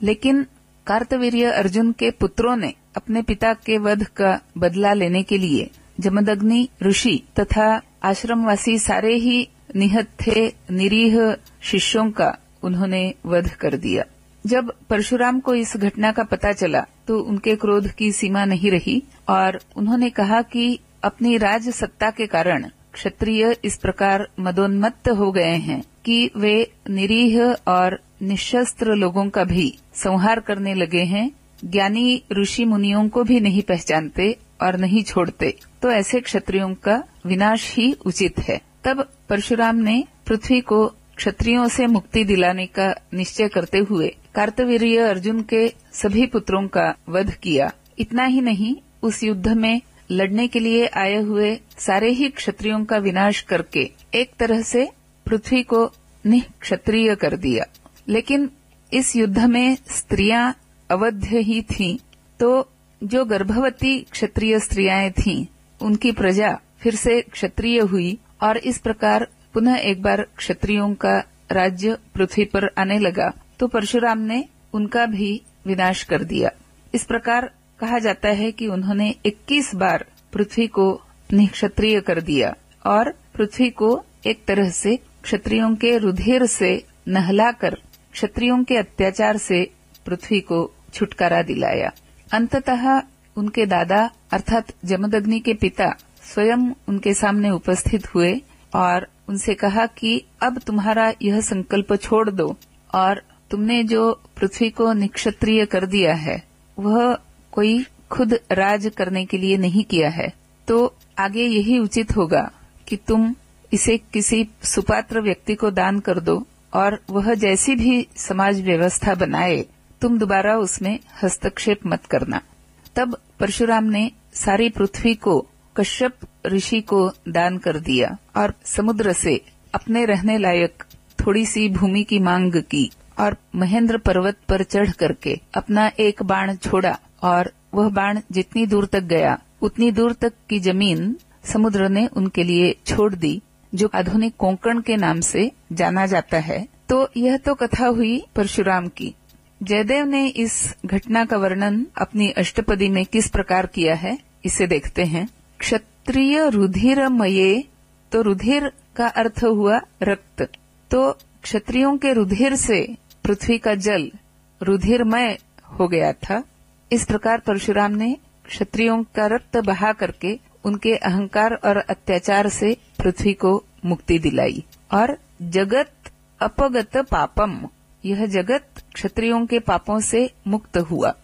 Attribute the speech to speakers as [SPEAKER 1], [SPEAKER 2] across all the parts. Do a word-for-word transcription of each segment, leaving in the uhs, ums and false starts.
[SPEAKER 1] लेकिन कार्तवीर्य अर्जुन के पुत्रों ने अपने पिता के वध का बदला लेने के लिए जमदग्नि ऋषि तथा आश्रमवासी सारे ही निहत थे निरीह शिष्यों का उन्होंने वध कर दिया। जब परशुराम को इस घटना का पता चला तो उनके क्रोध की सीमा नहीं रही और उन्होंने कहा कि अपनी राज सत्ता के कारण क्षत्रिय इस प्रकार मदोन्मत्त हो गए हैं कि वे निरीह और निशस्त्र लोगों का भी संहार करने लगे हैं, ज्ञानी ऋषि मुनियों को भी नहीं पहचानते और नहीं छोड़ते, तो ऐसे क्षत्रियों का विनाश ही उचित है। तब परशुराम ने पृथ्वी को क्षत्रियों से मुक्ति दिलाने का निश्चय करते हुए कार्तवीर्य अर्जुन के सभी पुत्रों का वध किया। इतना ही नहीं, उस युद्ध में लड़ने के लिए आए हुए सारे ही क्षत्रियों का विनाश करके एक तरह से पृथ्वी को निक्षत्रिय कर दिया। लेकिन इस युद्ध में स्त्रियां अवध्य ही थीं, तो जो गर्भवती क्षत्रिय स्त्रियां थीं उनकी प्रजा फिर से क्षत्रिय हुई और इस प्रकार पुनः एक बार क्षत्रियों का राज्य पृथ्वी पर आने लगा, तो परशुराम ने उनका भी विनाश कर दिया। इस प्रकार कहा जाता है कि उन्होंने इक्कीस बार पृथ्वी को निक्षत्रिय कर दिया और पृथ्वी को एक तरह से क्षत्रियों के रुधिर से नहलाकर क्षत्रियों के अत्याचार से पृथ्वी को छुटकारा दिलाया। अंततः उनके दादा अर्थात जमदग्नि के पिता स्वयं उनके सामने उपस्थित हुए और उनसे कहा कि अब तुम्हारा यह संकल्प छोड़ दो और तुमने जो पृथ्वी को निक्षत्रिय कर दिया है वह कोई खुद राज करने के लिए नहीं किया है, तो आगे यही उचित होगा कि तुम इसे किसी सुपात्र व्यक्ति को दान कर दो और वह जैसी भी समाज व्यवस्था बनाए तुम दोबारा उसमें हस्तक्षेप मत करना। तब परशुराम ने सारी पृथ्वी को कश्यप ऋषि को दान कर दिया और समुद्र से अपने रहने लायक थोड़ी सी भूमि की मांग की और महेंद्र पर्वत पर चढ़ करके अपना एक बाण छोड़ा और वह बाण जितनी दूर तक गया उतनी दूर तक की जमीन समुद्र ने उनके लिए छोड़ दी, जो आधुनिक कोंकण के नाम से जाना जाता है। तो यह तो कथा हुई परशुराम की। जयदेव ने इस घटना का वर्णन अपनी अष्टपदी में किस प्रकार किया है, इसे देखते हैं। क्षत्रिय रुधिरमये, तो रुधिर का अर्थ हुआ रक्त, तो क्षत्रियों के रुधिर से पृथ्वी का जल रुधिरमय हो गया था। इस प्रकार परशुराम ने क्षत्रियों का रक्त बहा करके उनके अहंकार और अत्याचार से पृथ्वी को मुक्ति दिलाई। और जगत अपगत पापम, यह जगत क्षत्रियों के पापों से मुक्त हुआ।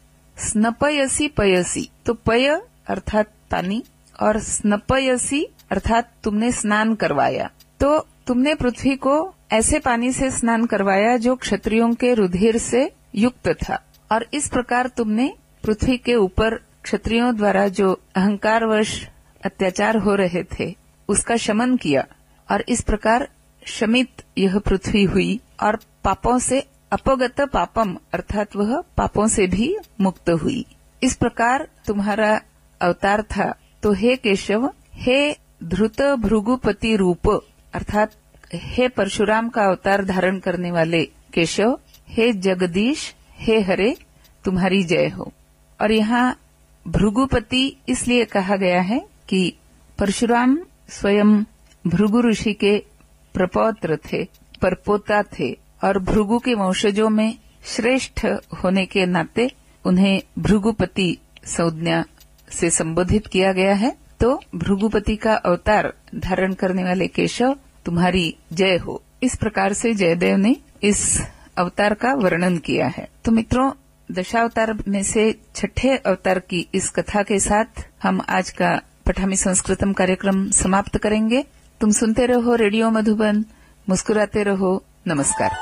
[SPEAKER 1] स्नपयसी पयसी, तो पय अर्थात पानी और स्नपयसी अर्थात तुमने स्नान करवाया, तो तुमने पृथ्वी को ऐसे पानी से स्नान करवाया जो क्षत्रियों के रुधिर से युक्त था। और इस प्रकार तुमने पृथ्वी के ऊपर क्षत्रियों द्वारा जो अहंकारवश अत्याचार हो रहे थे उसका शमन किया और इस प्रकार शमित यह पृथ्वी हुई और पापों से अपगत पापम अर्थात वह पापों से भी मुक्त हुई। इस प्रकार तुम्हारा अवतार था। तो हे केशव, हे धृत भृगुपति रूप अर्थात हे परशुराम का अवतार धारण करने वाले केशव, हे जगदीश, हे हरे, तुम्हारी जय हो। और यहाँ भृगुपति इसलिए कहा गया है कि परशुराम स्वयं भृगु ऋषि के प्रपौत्र थे, परपोता थे और भृगु के वंशजों में श्रेष्ठ होने के नाते उन्हें भृगुपति संज्ञा से संबोधित किया गया है। तो भृगुपति का अवतार धारण करने वाले केशव, तुम्हारी जय हो। इस प्रकार से जयदेव ने इस अवतार का वर्णन किया है। तो मित्रों, दशावतार में से छठे अवतार की इस कथा के साथ हम आज का पठामी संस्कृतम कार्यक्रम समाप्त करेंगे। तुम सुनते रहो रेडियो मधुबन, मुस्कुराते रहो। नमस्कार।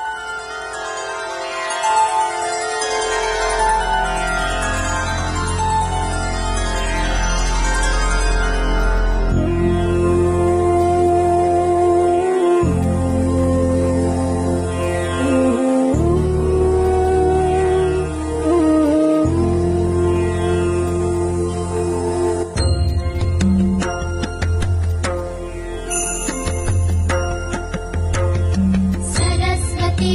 [SPEAKER 2] सरस्वती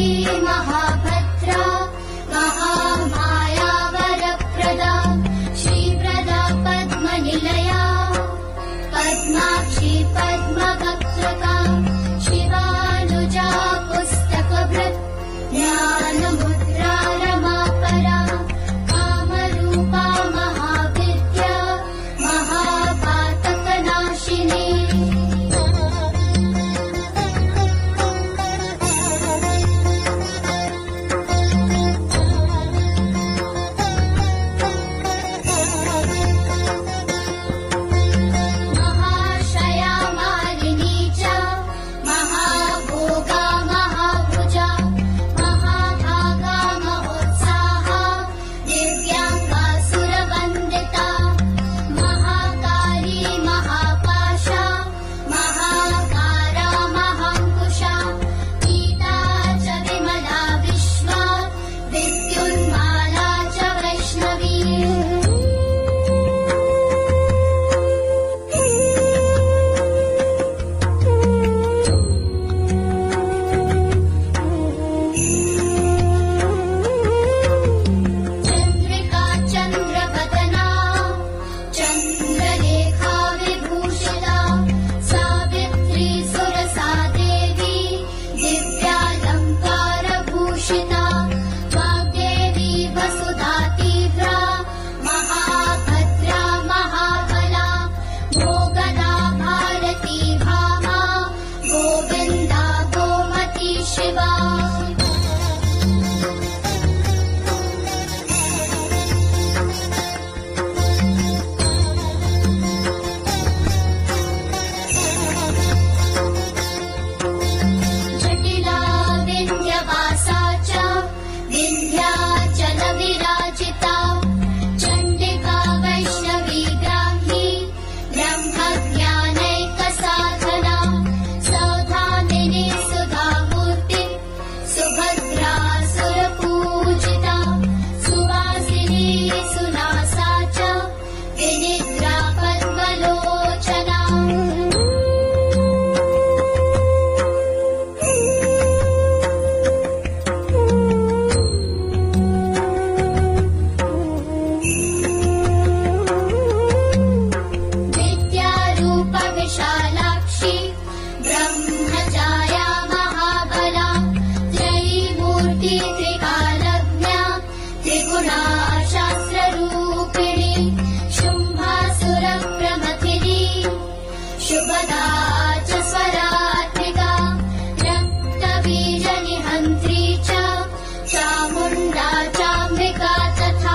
[SPEAKER 2] सदा च स्वरात्मिका रक्तबीजनिहन्त्री च चामुण्डा चाम्बिका तथा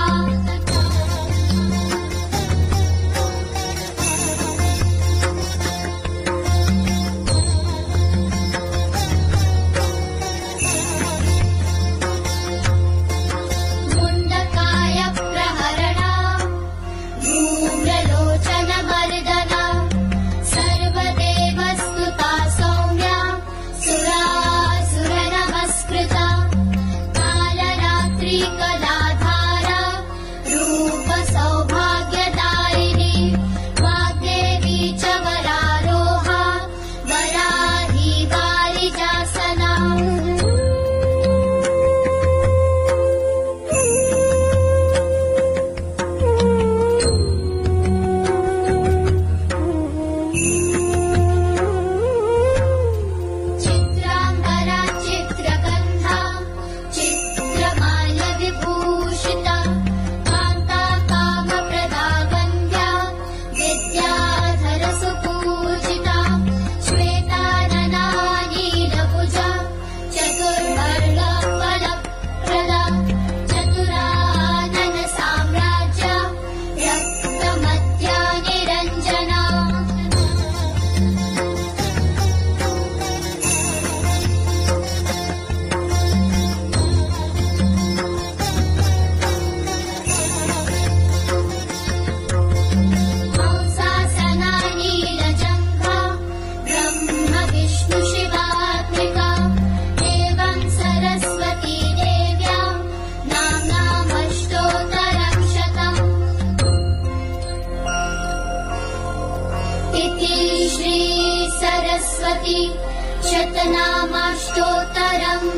[SPEAKER 2] शतनामाष्टोत्तरम्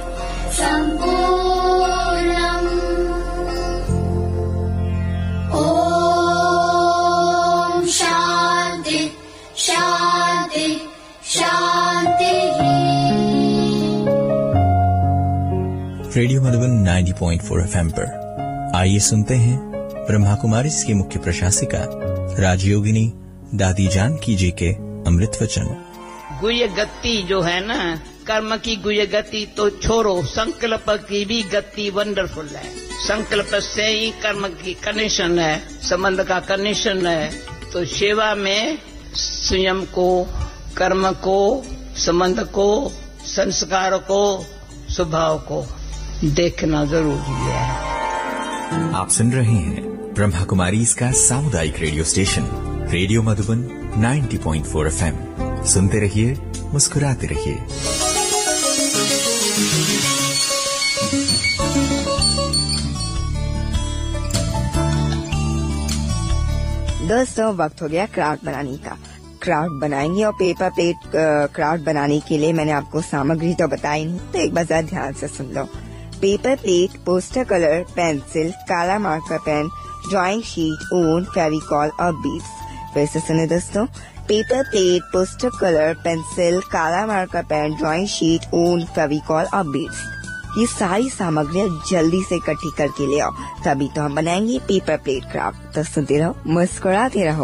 [SPEAKER 2] सम्पूर्णम्। ॐ शान्ति शान्ति शान्तिः।
[SPEAKER 3] रेडियो मधुबन नब्बे पॉइंट चार एफ एम पर आइए सुनते हैं ब्रह्मा कुमारी की मुख्य प्रशासिका राजयोगिनी दादी जानकी जी के अमृत वचन।
[SPEAKER 4] गुह्य गति जो है ना, कर्म की गुह्य गति तो छोड़ो, संकल्प की भी गति वंडरफुल है। संकल्प से ही कर्म की कनेक्शन है, संबंध का कनेक्शन है। तो सेवा में स्वयं को, कर्म को, संबंध को, संस्कार को, स्वभाव को देखना जरूरी है।
[SPEAKER 3] आप सुन रहे हैं ब्रह्मा कुमारी इसका सामुदायिक रेडियो स्टेशन रेडियो मधुबन नब्बे पॉइंट चार एफ एम। सुनते रहिए, मुस्कुराते रहिए।
[SPEAKER 5] दोस्तों, वक्त हो गया क्राफ्ट बनाने का। क्राफ्ट बनाएंगे और पेपर प्लेट क्राफ्ट बनाने के लिए मैंने आपको सामग्री तो बताई नहीं, तो एक बार जरा ध्यान से सुन लो। Paper plate, poster colour, pencil, काला मार्कर पेन, ड्राइंग शीट, ऊन, फेविकॉल और बीड्स। फिर से सुने दोस्तों, paper plate, poster colour, pencil, काला मार्कर पेन, ड्राइंग शीट, ऊन, फेविकॉल और बीड्स। ये सारी सामग्रियाँ जल्दी से इकट्ठी करके ले आओ, तभी तो हम बनाएंगे पेपर प्लेट क्राफ्ट। तो सुनते रहो, मुस्कुराते रहो।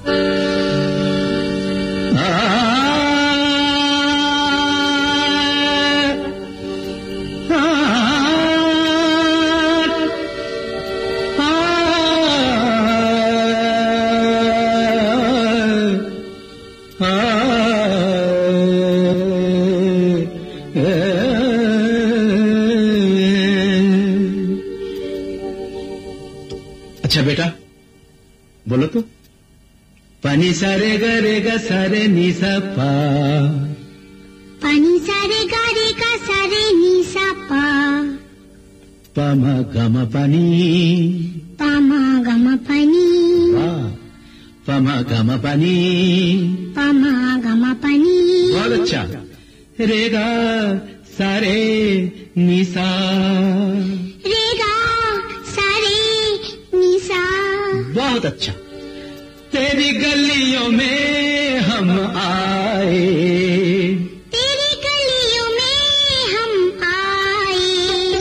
[SPEAKER 6] अच्छा बेटा, बोलो तो। पानी सारे गरे गा सारे नीसा पा,
[SPEAKER 2] पानी सारे गारे का सारे नीसा पा,
[SPEAKER 6] पामा गामा पानी,
[SPEAKER 2] पामा गामा पानी,
[SPEAKER 6] पामा गामा पानी,
[SPEAKER 2] पामा गामा पानी।
[SPEAKER 6] बहुत अच्छा। रेगा सारे नीसा,
[SPEAKER 2] रेगा सारे नीसा।
[SPEAKER 6] बहुत अच्छा। तेरी गलियों में हम आए,
[SPEAKER 2] तेरी गलियों में हम आए,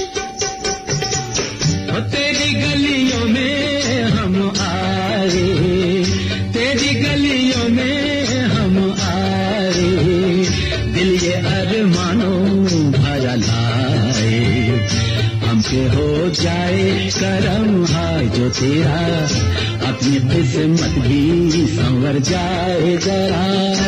[SPEAKER 6] तेरी गलियों में हम आए, तेरी गलियों में हम करम है जो तेरा, अपनी किस्मत भी संवर जाए जरा।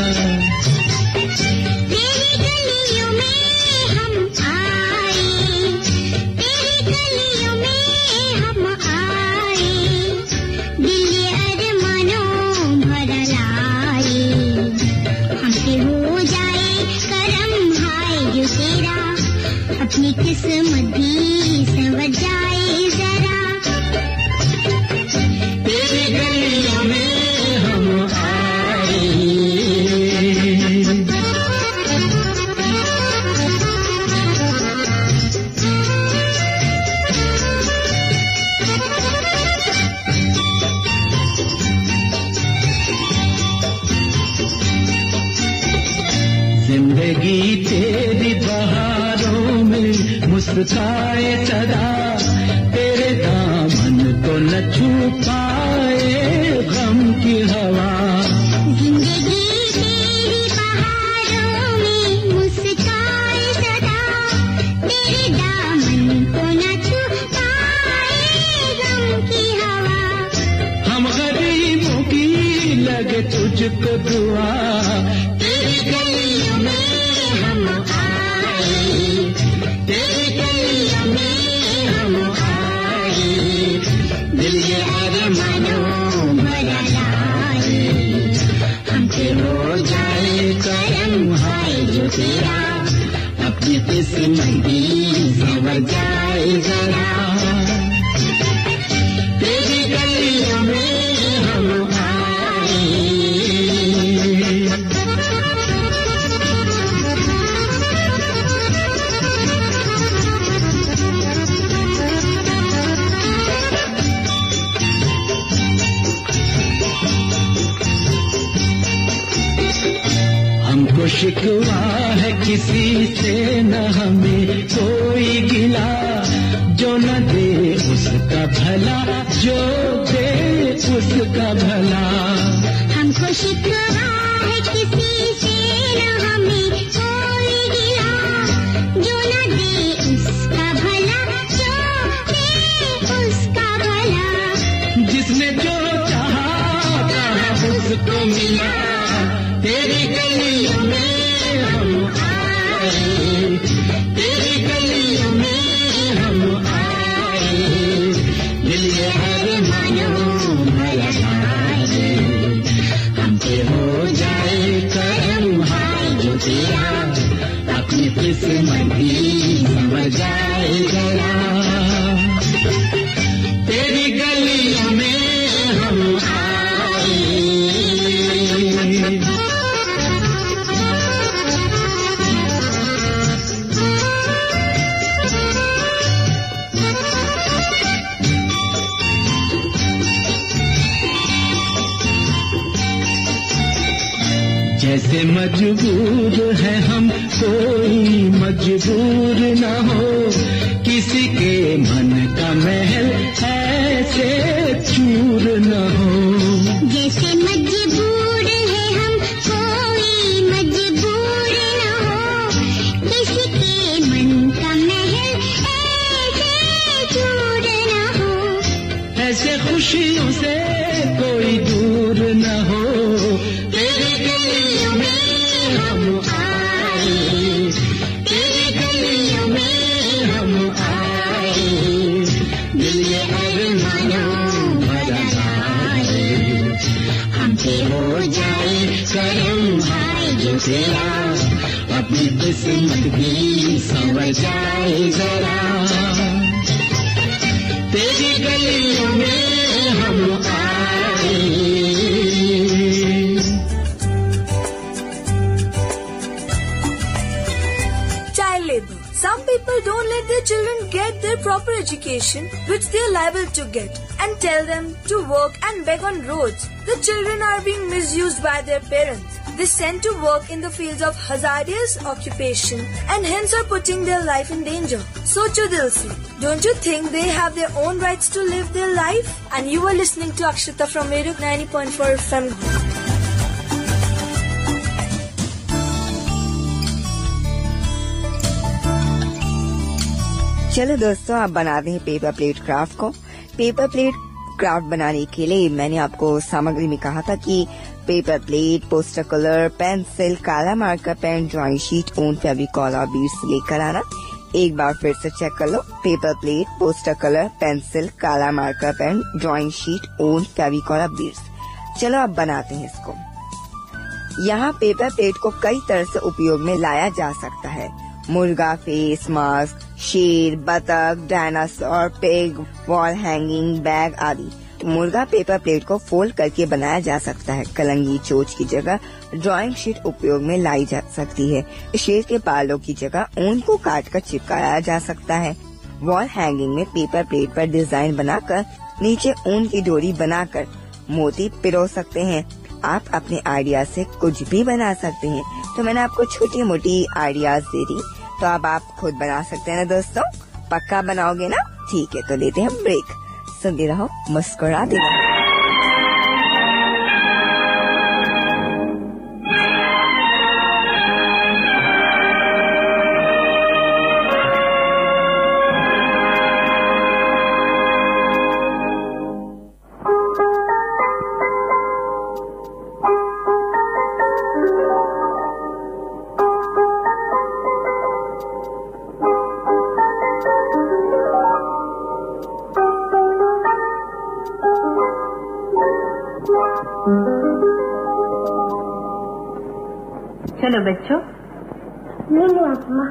[SPEAKER 2] अपनी किस्मत भी संवर जाए जरा।
[SPEAKER 6] तेरी गलियों में हम आए, जिंदगी तेरी बहारों में मुस्काए सदा, तेरे दामन को न छू पाए गम की हवा।
[SPEAKER 2] जिंदगी तेरी बहारों में मुस्काए सदा, तेरे दामन को न छू पाए गम की हवा।
[SPEAKER 6] हम गरीबों की लगे तुझको दुआ, तेरी गलियों में हम आए, तेरी गलियों में हम आए, दिल ये अरमानों भरा लाए, हमसे हो जाए करम हाय जो तेरा, अपनी किस्मत भी संवर जाए जरा। तेरी गलियों में हम आए, हमको शिकवा है किसी से न हमें कोई गिला, जो न दे उसका भला, जो दे उसका भला।
[SPEAKER 2] हमको शिकवा है किसी से न हमें कोई गिला, जो न दे उसका भला, जो दे उसका भला।
[SPEAKER 6] जिसने जो चाहा कहा उसको मिला, तेरी गलियों में हम आए, तेरी गलियों में हम आए, दिल ये अरमानों भरा लाए, हमसे हो जाए करम हाय जो तेरा, अपनी किस्मत भी संवर जाए जरा। तेरी गलियों में हम आए, जैसे मजबूर है हम कोई मजबूर न हो, किसी के मन का महल ऐसे चूर न हो।
[SPEAKER 2] जैसे मजबूर है हम कोई मजबूर न हो, किसी के मन का महल ऐसे चूर न हो।
[SPEAKER 6] ऐसे खुशियों से कोई दूर न हो, तेरी गलियों में हम आए, तेरी गलियों में हम आए, दिल ये अरमानों भरा लाए, हमसे हो जाए करम हाय जो तेरा, अपनी किस्मत भी संवर जाए जरा। तेरी गलियों में हम आए।
[SPEAKER 7] Child labor. Some people don't let their children get their proper education, which they are liable to get, and tell them to work and beg on roads. The children are being misused by their parents. They sent to work in the fields of hazardous occupation and hence are putting their life in danger. Socho dil se, don't you think they have their own rights to live their life? And you are listening to Akshita from Radio ninety point four F M.
[SPEAKER 5] चलो दोस्तों, आप बनाते हैं paper plate craft को। Paper plate craft बनाने के लिए मैंने आपको सामग्री में कहा था कि paper plate, poster colour, pencil, काला मार्कर पेन, ड्राइंग शीट, ऊन, फेविकॉल और बीड्स लेकर आना। एक बार फिर से चेक कर लो। Paper plate, poster colour, pencil, काला मार्कर पेन, ड्राइंग शीट, ऊन, फेविकॉल और बीड्स। चलो अब बनाते हैं इसको। यहाँ पेपर प्लेट को कई तरह से उपयोग में लाया जा सकता है। मुर्गा फेस मास्क, शेर, बतख, dinosaur, pig, wall hanging, bag आदि। मुर्गा पेपर प्लेट को फोल्ड करके बनाया जा सकता है। कलंगी चोच की जगह ड्राइंग शीट उपयोग में लाई जा सकती है। शेर के बालों की जगह ऊन को काट कर चिपकाया जा सकता है। वॉल हैंगिंग में पेपर प्लेट पर डिजाइन बनाकर नीचे ऊन की डोरी बनाकर मोती पिरो सकते हैं। आप अपने आइडिया से कुछ भी बना सकते हैं। तो मैंने आपको छोटी मोटी आइडियाज दे दी, तो अब आप खुद बना सकते हैं ना दोस्तों। पक्का बनाओगे ना? ठीक है, तो लेते हैं ब्रेक। सुनते रहो, मुस्कुराते रहो।
[SPEAKER 8] चलो बच्चों।
[SPEAKER 2] नहीं अम्मा,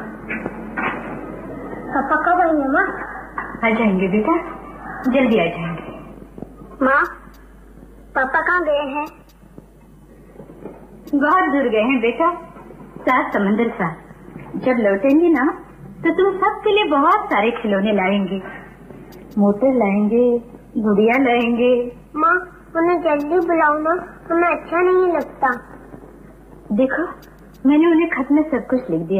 [SPEAKER 2] पापा कब आएंगे माँ?
[SPEAKER 8] आ जाएंगे बेटा, जल्दी आ जाएंगे।
[SPEAKER 2] माँ, पापा कहाँ गए हैं?
[SPEAKER 8] बहुत दूर गए हैं बेटा, सात समंदर साथ। जब लौटेंगे ना तो तुम सबके लिए बहुत सारे खिलौने लाएंगे। मोटर लाएंगे, गुड़िया लाएंगे।
[SPEAKER 2] माँ, उन्हें जल्दी बुलाओ ना, हमें अच्छा नहीं लगता।
[SPEAKER 8] देखो, मैंने उन्हें खत में सब कुछ लिख दिया।